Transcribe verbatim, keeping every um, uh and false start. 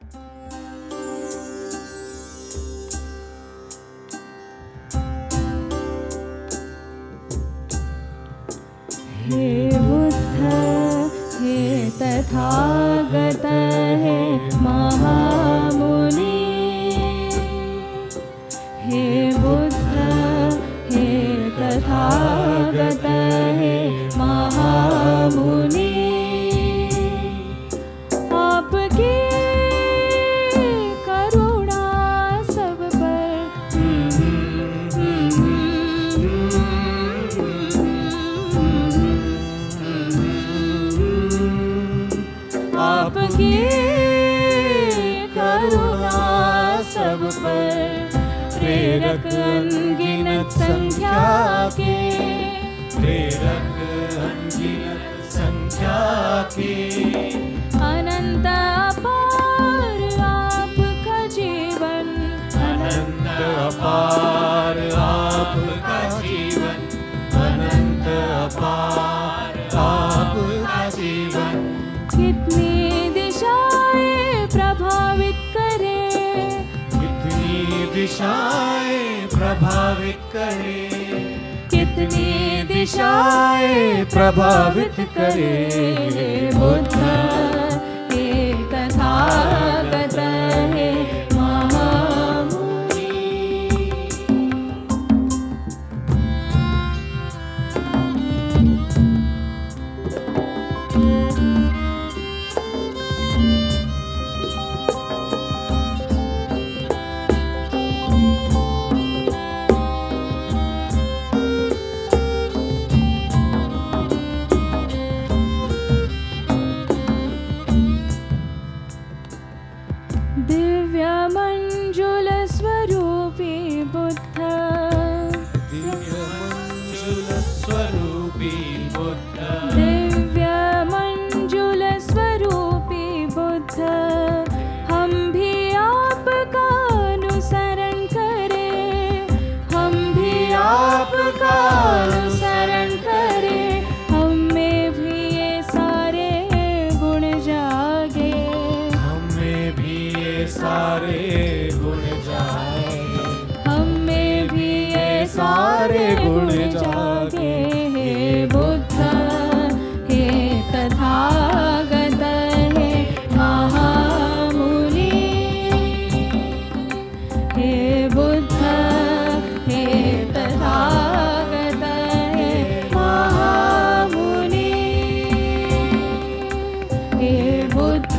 हे बुद्ध हे तथागत हे महामुनि, हे बुद्ध हे तथागत हे महामुनि, आपकी करुणा सब पर आपकी करुणा सब पर प्रेरक अनगिनत संख्या के, प्रेरक अनगिनत संख्या के, अनंत अपार आपका जीवन, अनंत अपार आपका जीवन, अनंत अपार आपका जीवन, कितनी दिशाएं प्रभावित करे, कितनी दिशाएं प्रभावित करे, कितनी दिशाएं प्रभावित करे। बुद्ध हे तथागत हे महामुनि, दिव्य मंजुल स्वरूपी बुद्ध, दिव्य मंजुल स्वरूपी बुद्ध, दिव्य मंजुल स्वरूपी बुद्ध, हम भी आपका अनुसरण करें, हम भी आपका अनुसरण करें, हम में भी ये सारे गुण जागे, हमें भी ये सारे गुण जाए, हम में भी ये सारे गुण जागे। हे बुद्ध हे तथागत हे महामुनि, हे बुद्ध हे तथागत हे महामुनि, हे बुद्ध